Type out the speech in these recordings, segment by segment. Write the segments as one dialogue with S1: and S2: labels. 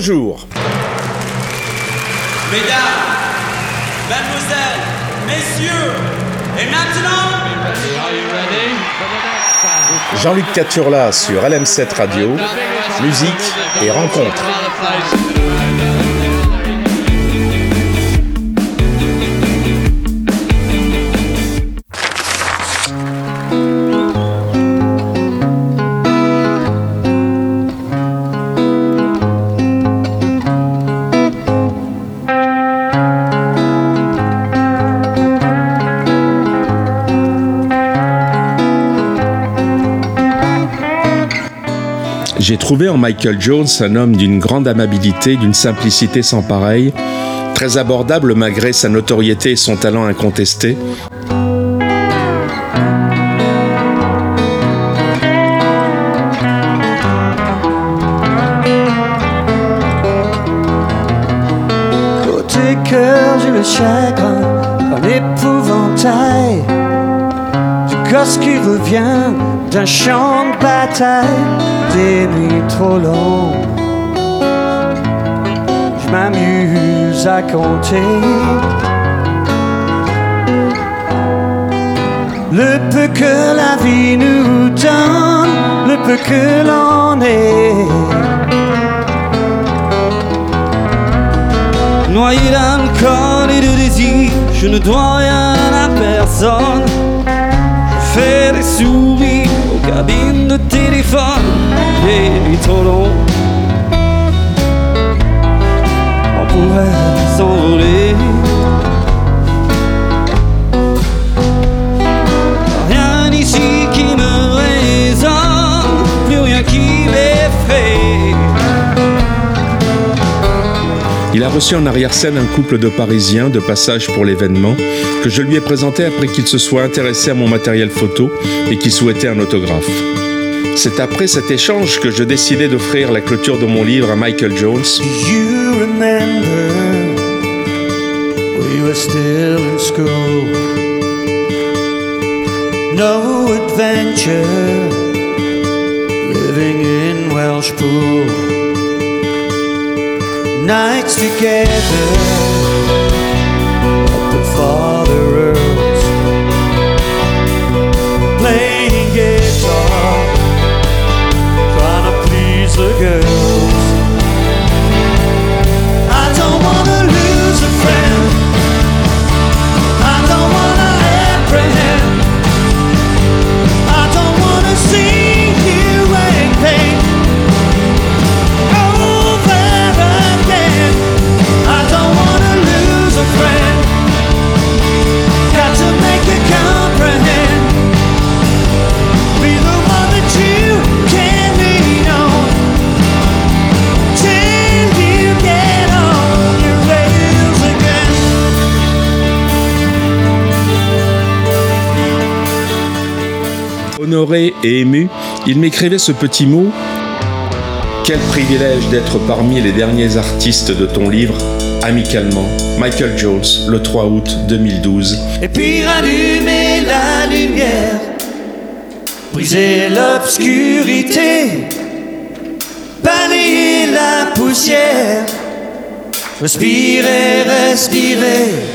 S1: Bonjour.
S2: Mesdames, mademoiselles, messieurs, et maintenant...
S1: Jean-Luc Caturla sur LM7 Radio, musique et rencontres. J'ai trouvé en Michael Jones un homme d'une grande amabilité, d'une simplicité sans pareille, très abordable malgré sa notoriété et son talent incontesté.
S3: Côté cœur, j'ai le chagrin, un épouvantail, du gosse qui revient d'un champ de bataille. Des nuits trop longues, je m'amuse à compter le peu que la vie nous donne, le peu que l'on est. Noyé d'alcool et de désir, je ne dois rien à personne. Je fais des sourires aux cabines de téléphone. Des nuits trop longues, on pourrait s'envoler. Rien ici qui me résonne, plus rien qui m'effraie.
S1: Il a reçu en arrière-scène un couple de Parisiens de passage pour l'événement que je lui ai présenté après qu'il se soit intéressé à mon matériel photo et qu'il souhaitait un autographe. C'est après cet échange que je décidai d'offrir la clôture de mon livre à Michael Jones.
S3: Do you remember we were still in school? No adventure, living in Welsh Pool. Nights together at the Father Earls, playing guitar, trying to please the girls. I don't wanna lose a friend, I don't wanna apprehend, I don't wanna see you in pain over again. I don't wanna lose a friend, got to make it comprehend, be the one that you can lean on till you get on your rails again.
S1: Honoré et ému, il m'écrivait ce petit mot. Quel privilège d'être parmi les derniers artistes de ton livre, amicalement, Michael Jones, le 3 août 2012.
S3: Et puis rallumer la lumière, briser l'obscurité, balayer la poussière, respirer, respirer.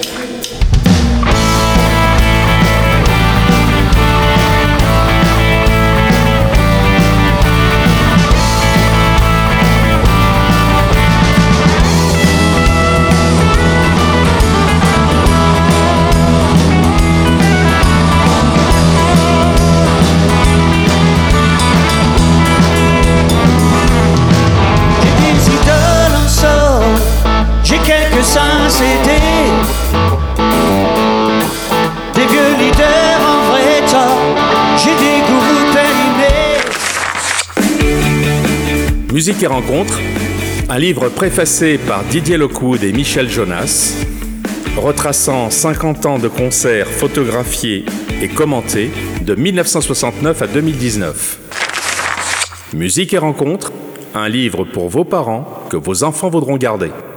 S3: J'ai quelques CD, des vieux leaders en vrai temps, j'ai des goûts périmés.
S1: Musique et rencontres, un livre préfacé par Didier Lockwood et Michel Jonas, retraçant 50 ans de concerts photographiés et commentés de 1969 à 2019. Musique et rencontres, un livre pour vos parents que vos enfants voudront garder.